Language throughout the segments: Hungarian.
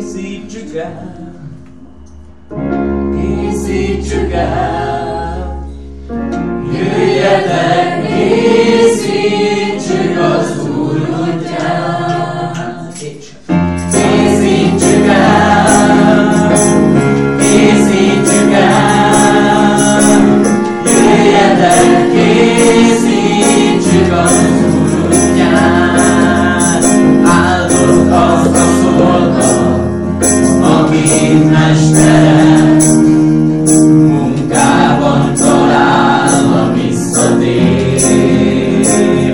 készítsük el, készítsük el, jöjjetek, készítsük az Úr útját. Készítsük el, készítsük el, jöjjetek, készítsük az Úr útját. Áldott az a szolga, aki mestere, munkában találva visszatér.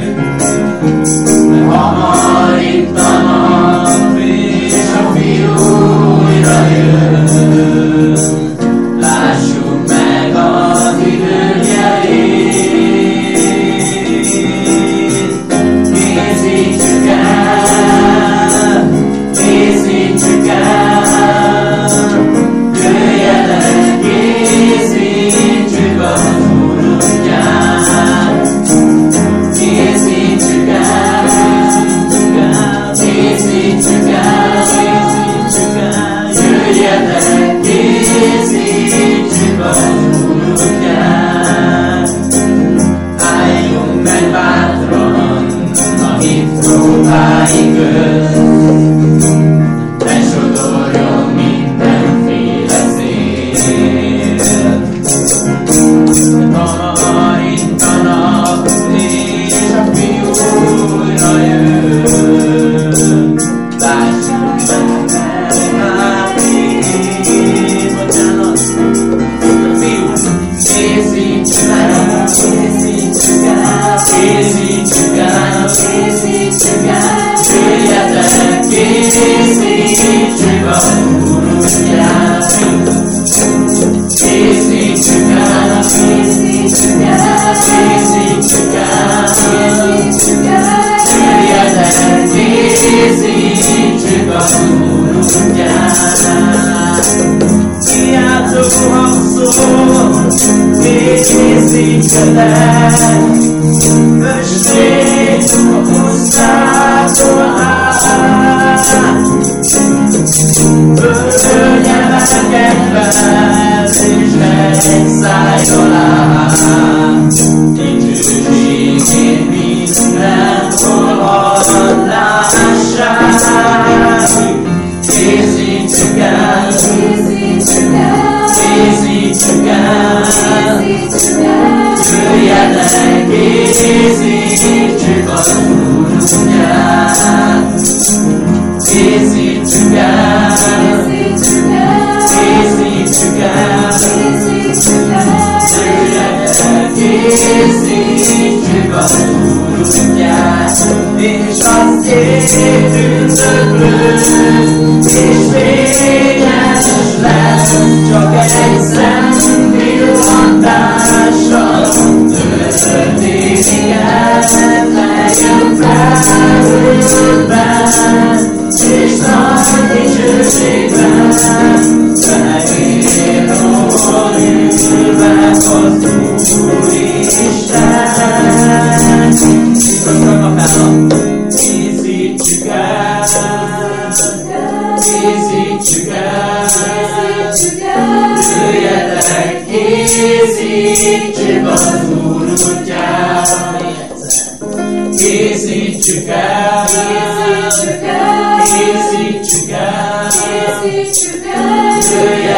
Hamar itt a nap, és a fiú újra jön. Lássuk meg az idő jelét. Készítsük el, készítsük el, jöjjetek, készítsük az Úr útját. Készítsük el, készítsük el, jöjjetek, készítsük az Úr útját. Álljunk meg bátran a hit próbái közt, ne sodorjon mindenféle szél. Hamar itt a nap, és a fiú újra jön. Lássuk meg, bocsánat, a fiú. Készítsük el, készítsük el, készítsük el, készítsük el, jöjjetek, készítsük az Úr útját. Készítsük el, készítsük el, készítsük el, készítsük el, jöjjetek, készítsük az Úr útját. Kiáltó hangszól, készítsetek, ösvény a pusztától át. Bölnyelekekben és egy szájjal át. Dicsőségét mindenhol hallgatássák. Készítsük el, készítsük el, készítsük el, jöjjetek, készítsük az Úr útját. Készítsük el, készítsük el, jöjjetek, készítsük az Úr útját. És az évünkről, és fényes lesz, csak egy szempillantással történik ez. Legyünk felhőben, és nagy dicsőségben, megírjon ülve az Úristen. Köszönöm a felad. Készítsük el, készítsük el, jöjjetek, készítsük az Úr útját. Készítsük el, készítsük el, jöjjetek,